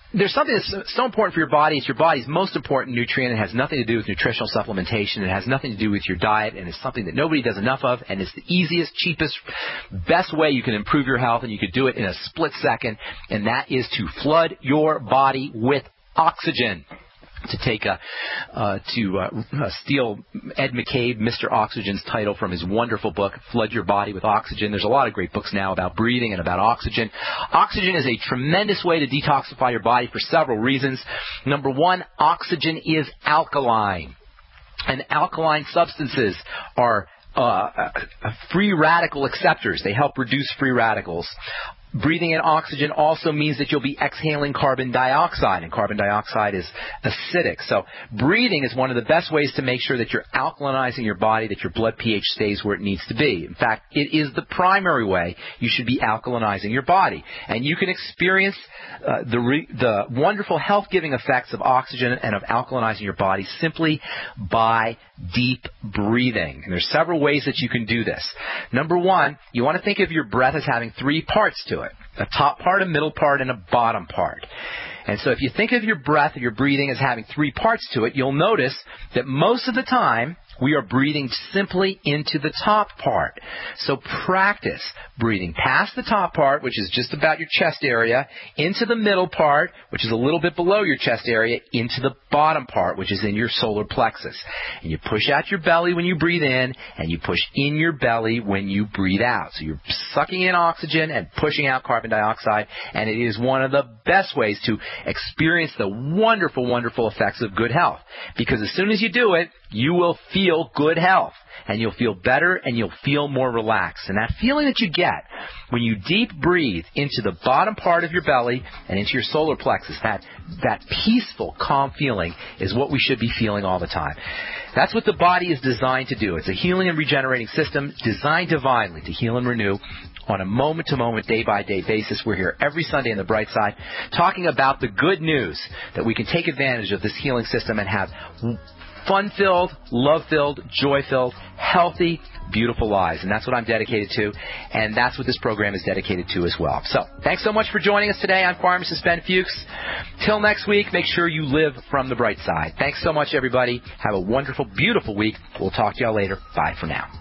there's something that's so important for your body. It's your body's most important nutrient. It has nothing to do with nutritional supplementation. It has nothing to do with your diet, and it's something that nobody does enough of, and it's the easiest, cheapest, best way you can improve your health, and you could do it in a split second, and that is to flood your body with oxygen. To take a, uh, to uh, steal Ed McCabe, Mister Oxygen's title from his wonderful book, Flood Your Body with Oxygen. There's a lot of great books now about breathing and about oxygen. Oxygen is a tremendous way to detoxify your body for several reasons. Number one, oxygen is alkaline. And alkaline substances are uh, free radical acceptors. They help reduce free radicals. Breathing in oxygen also means that you'll be exhaling carbon dioxide, and carbon dioxide is acidic. So breathing is one of the best ways to make sure that you're alkalinizing your body, that your blood pH stays where it needs to be. In fact, it is the primary way you should be alkalinizing your body. And you can experience uh, the, re- the wonderful health-giving effects of oxygen and of alkalinizing your body simply by deep breathing. And there's several ways that you can do this. Number one, you want to think of your breath as having three parts to it. A top part, a middle part, and a bottom part. And so if you think of your breath or your breathing as having three parts to it, you'll notice that most of the time we are breathing simply into the top part. So practice breathing past the top part, which is just about your chest area, into the middle part, which is a little bit below your chest area, into the bottom part, which is in your solar plexus. And you push out your belly when you breathe in, and you push in your belly when you breathe out. So you're sucking in oxygen and pushing out carbon dioxide, and it is one of the best ways to experience the wonderful, wonderful effects of good health. Because as soon as you do it, you will feel good health, and you'll feel better, and you'll feel more relaxed. And that feeling that you get when you deep breathe into the bottom part of your belly and into your solar plexus, that, that peaceful, calm feeling is what we should be feeling all the time. That's what the body is designed to do. It's a healing and regenerating system designed divinely to heal and renew on a moment-to-moment, day-by-day basis. We're here every Sunday on The Bright Side talking about the good news that we can take advantage of this healing system and have fun-filled, love-filled, joy-filled, healthy, beautiful lives. And that's what I'm dedicated to, and that's what this program is dedicated to as well. So thanks so much for joining us today. I'm Pharmacist Ben Fuchs. Till next week, make sure you live from the bright side. Thanks so much, everybody. Have a wonderful, beautiful week. We'll talk to y'all later. Bye for now.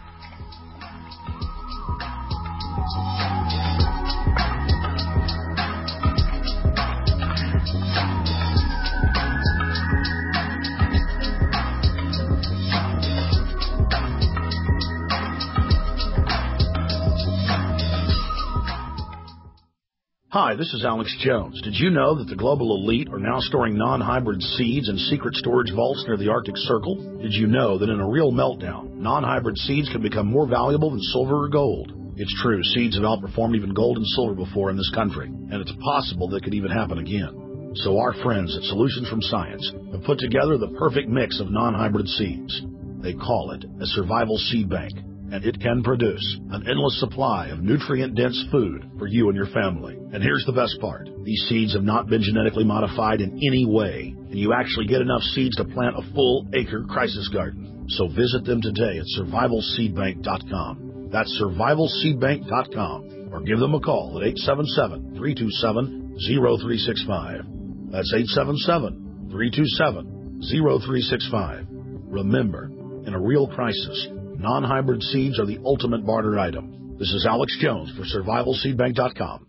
Hi, this is Alex Jones. Did you know that the global elite are now storing non-hybrid seeds in secret storage vaults near the Arctic Circle? Did you know that in a real meltdown, non-hybrid seeds can become more valuable than silver or gold? It's true, seeds have outperformed even gold and silver before in this country, and it's possible that could even happen again. So our friends at Solutions from Science have put together the perfect mix of non-hybrid seeds. They call it a survival seed bank, and it can produce an endless supply of nutrient-dense food for you and your family. And here's the best part. These seeds have not been genetically modified in any way, and you actually get enough seeds to plant a full-acre crisis garden. So visit them today at survival seed bank dot com. That's survival seed bank dot com, or give them a call at eight seven seven, three two seven, zero three six five. That's eight seven seven, three two seven, zero three six five. Remember, in a real crisis, non-hybrid seeds are the ultimate barter item. This is Alex Jones for survival seed bank dot com.